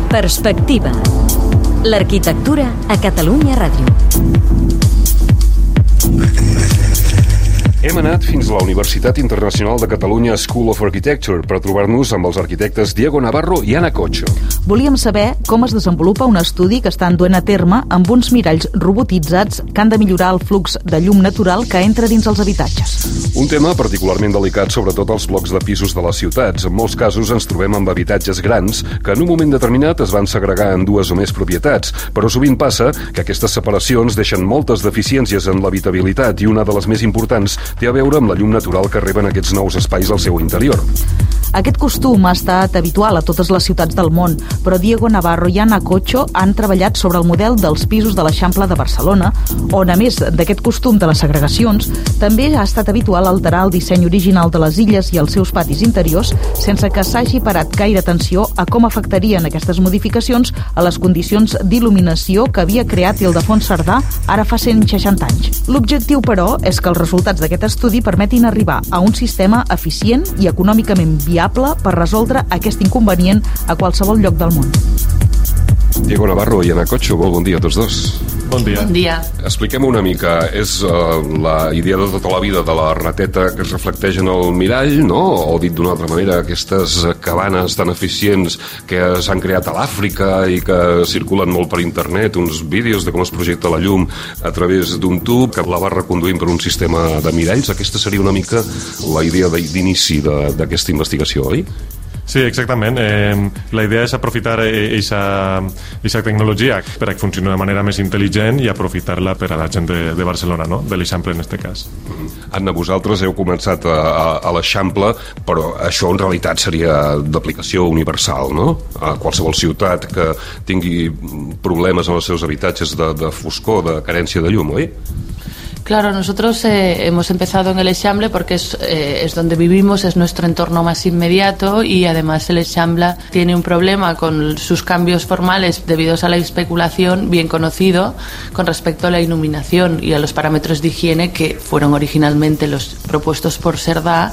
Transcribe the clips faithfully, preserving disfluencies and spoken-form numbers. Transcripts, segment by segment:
Perspectiva. L'arquitectura a Catalunya Ràdio. Hem anat fins a la Universitat Internacional de Catalunya School of Architecture per trobar-nos amb els arquitectes Diego Navarro i Ana Cocho. Volíem saber com es desenvolupa un estudi que estan duent a terme amb uns miralls robotitzats que han de millorar el flux de llum natural que entra dins els habitatges. Un tema particularment delicat, sobretot als blocs de pisos de les ciutats. En molts casos ens trobem amb habitatges grans que en un moment determinat es van segregar en dues o més propietats, però sovint passa que aquestes separacions deixen moltes deficiències en l'habitabilitat i una de les més importants té a veure amb la llum natural que reben aquests nous espais al seu interior. Aquest costum ha estat habitual a totes les ciutats del món, però Diego Navarro i Ana Cocho han treballat sobre el model dels pisos de l'Eixample de Barcelona, on, a més d'aquest costum de les segregacions, també ha estat habitual alterar el disseny original de les illes i els seus patis interiors sense que s'hagi parat gaire atenció a com afectarien aquestes modificacions a les condicions d'il·luminació que havia creat Ildefons Cerdà ara fa cent seixanta anys. L'objectiu, però, és que els resultats d'aquest estudi permetin arribar a un sistema eficient i econòmicament viable per resoldre aquest inconvenient a qualsevol lloc del món. Diego Navarro i Ana Cocho, molt bon dia a tots dos. Bon dia. Bon dia. Expliquem una mica, és uh, la idea de tota la vida de la rateta que es reflecteix en el mirall, no? O dit d'una altra manera, aquestes cabanes tan eficients que s'han creat a l'Àfrica i que circulen molt per internet, uns vídeos de com es projecta la llum a través d'un tub que la va reconduint per un sistema de miralls. Aquesta seria una mica la idea d'inici d'aquesta investigació, oi? Sí, exactament. Eh, la idea és aprofitar aquesta tecnologia per a que funcioni de manera més intel·ligent i aprofitar-la per a la gent de, de Barcelona, no? De l'Eixample en aquest cas. Anna, vosaltres heu començat a, a, a l'Eixample, però això en realitat seria d'aplicació universal, no? A qualsevol ciutat que tingui problemes en els seus habitatges de, de foscor, de carència de llum, oi? Claro, nosotros eh, hemos empezado en el Eixample porque es, eh, es donde vivimos, es nuestro entorno más inmediato y además el Eixample tiene un problema con sus cambios formales debidos a la especulación bien conocido con respecto a la iluminación y a los parámetros de higiene que fueron originalmente los propuestos por Cerdà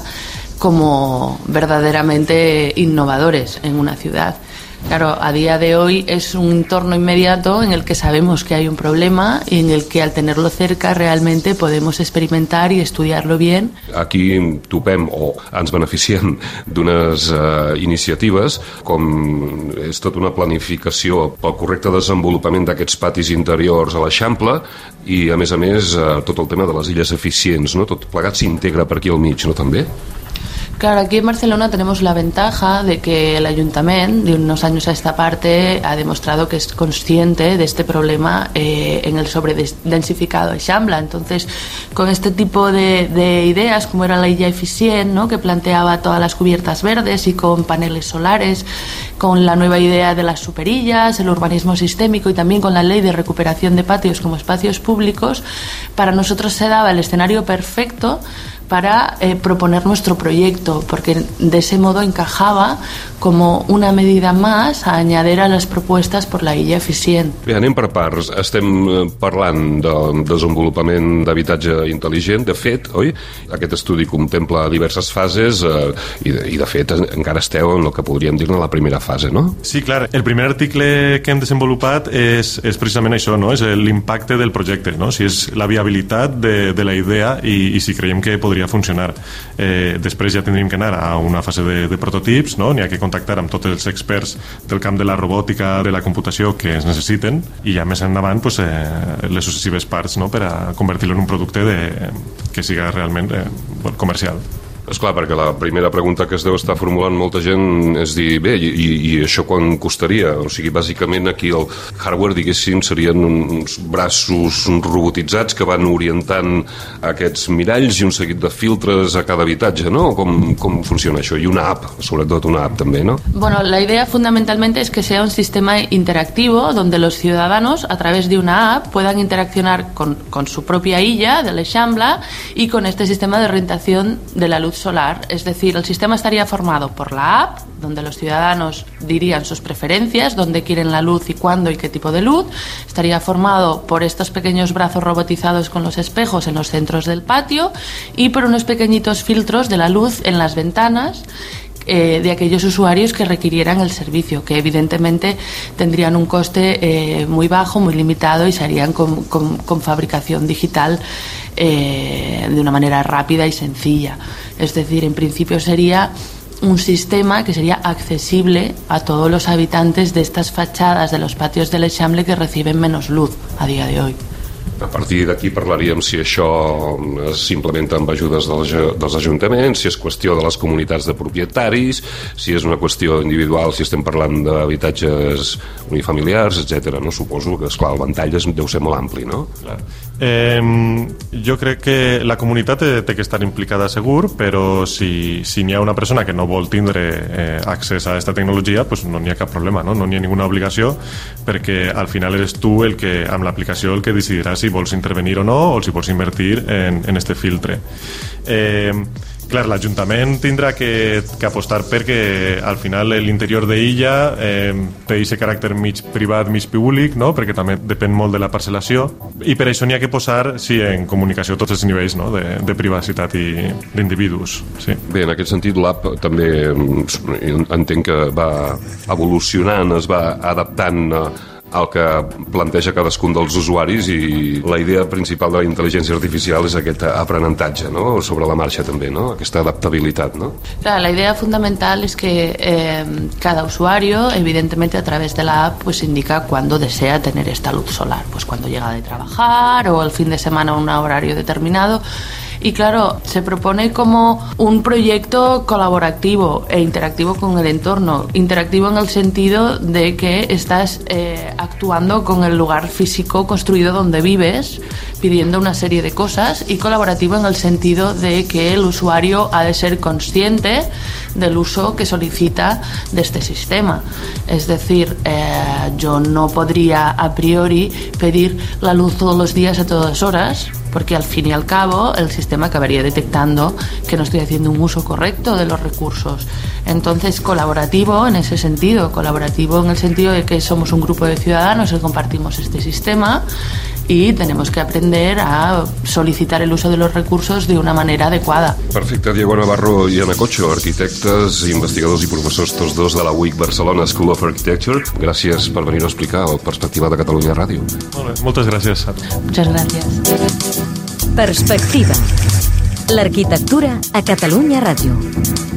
como verdaderamente innovadores en una ciudad. Claro, a día de hoy es un entorno inmediato en el que sabemos que hay un problema y en el que al tenerlo cerca realmente podemos experimentar i estudiar-lo bien. Aquí topem o ens beneficiem d'unes uh, iniciatives com és tota una planificació pel correcte desenvolupament d'aquests patis interiors a l'Eixample i a més a més uh, tot el tema de les illes eficients, no? Tot plegat s'integra per aquí al mig, no també? Claro, aquí en Barcelona tenemos la ventaja de que el Ayuntamiento de unos años a esta parte ha demostrado que es consciente de este problema eh, en el sobredensificado Eixample. Entonces, con este tipo de, de ideas, como era la Illa Eficient, ¿no? Que planteaba todas las cubiertas verdes y con paneles solares, con la nueva idea de las superillas, el urbanismo sistémico y también con la ley de recuperación de patios como espacios públicos, para nosotros se daba el escenario perfecto para eh, proponer nuestro proyecto, porque de ese modo encajaba como una medida más a añadir a las propuestas por la Illa Eficient. Bé, anem per parts. Estem parlant del desenvolupament d'habitatge intel·ligent. De fet, oi? Aquest estudi contempla diverses fases eh, i, de, i de fet encara esteu en el que podríem dir-ne la primera fase, no? Sí, clar. El primer article que hem desenvolupat és, és precisament això, no? És l'impacte del projecte, no? Si és la viabilitat de, de la idea i, i si creiem que podria funcionar. Eh, després ja tindríem que anar a una fase de, de prototips, no? N'hi ha que contactar amb tots els experts del camp de la robòtica, de la computació que es necessiten i ja més endavant pues, eh, les successives parts, no? Per a convertir-lo en un producte de, que siga realment eh, bueno, comercial. Esclar, perquè la primera pregunta que es deu estar formulant molta gent és dir, bé, i, i això quan costaria? O sigui, bàsicament aquí el hardware, diguéssim, serien uns braços robotitzats que van orientant aquests miralls i un seguit de filtres a cada habitatge, ¿no? Com, com funciona això? I una app, sobretot una app també, ¿no? Bueno, la idea fundamentalmente es que sea un sistema interactivo donde los ciudadanos a través de una app puedan interaccionar con, con su propia illa del Eixample y con este sistema de orientación de la luz solar, es decir, el sistema estaría formado por la app, donde los ciudadanos dirían sus preferencias, dónde quieren la luz y cuándo y qué tipo de luz, estaría formado por estos pequeños brazos robotizados con los espejos en los centros del patio y por unos pequeñitos filtros de la luz en las ventanas eh, de aquellos usuarios que requirieran el servicio, que evidentemente tendrían un coste eh, muy bajo, muy limitado y se harían con, con, con fabricación digital eh, de una manera rápida y sencilla. Es decir, en principio sería un sistema que sería accesible a todos los habitantes de estas fachadas de los patios de l'Eixample que reciben menos luz a día de hoy. A partir d'aquí parlaríem si això s'implementa amb ajudes dels, dels ajuntaments, si és qüestió de les comunitats de propietaris, si és una qüestió individual, si estem parlant d'habitatges unifamiliars, etcètera. No? Suposo que, esclar, el ventall deu ser molt ampli, no? Clar. Eh, jo crec que la comunitat té, té que estar implicada segur, però si, si n'hi ha una persona que no vol tindre eh, accés a aquesta tecnologia, pues no n'hi ha cap problema, no? No n'hi ha ninguna obligació, perquè al final eres tu el que, amb l'aplicació, el que decidiràs si vols intervenir o no, o si vols invertir en, en este filtre. Eh, clar, l'Ajuntament tindrà que, que apostar perquè al final l'interior d'illa eh, té aquest caràcter mig privat, mig públic, no? Perquè també depèn molt de la parcel·lació, i per això n'hi ha que posar sí, en comunicació tots els nivells, no? de, de privacitat i d'individus. Sí. Bé, en aquest sentit l'app també entenc que va evolucionant, es va adaptant el que planteja cadascun dels usuaris, i la idea principal de la intel·ligència artificial és aquest aprenentatge, no? Sobre la marxa també, no? Aquesta adaptabilitat, ¿no? Claro, la idea fundamental es que eh, cada usuario, evidentemente a través de la app, pues indica cuándo desea tener esta luz solar, pues cuando llega de trabajar o el fin de semana a un horario determinado. Y claro, se propone como un proyecto colaborativo e interactivo con el entorno. Interactivo en el sentido de que estás eh, actuando con el lugar físico construido donde vives, pidiendo una serie de cosas, y colaborativo en el sentido de que el usuario ha de ser consciente del uso que solicita de este sistema. Es decir, eh, yo no podría a priori pedir la luz todos los días a todas horas, porque al fin y al cabo el sistema acabaría detectando que no estoy haciendo un uso correcto de los recursos. Entonces, colaborativo en ese sentido, colaborativo en el sentido de que somos un grupo de ciudadanos que compartimos este sistema y tenemos que aprender a solicitar el uso de los recursos de una manera adecuada. Perfecte. Diego Navarro i Ana Cocho, arquitectes, investigadors i professors tots dos de la U I C Barcelona School of Architecture. Gràcies per venir a explicar la perspectiva de Catalunya Ràdio. Molt bé, moltes gràcies a tu. Muchas gracias. Perspectiva. L'arquitectura a Catalunya Ràdio.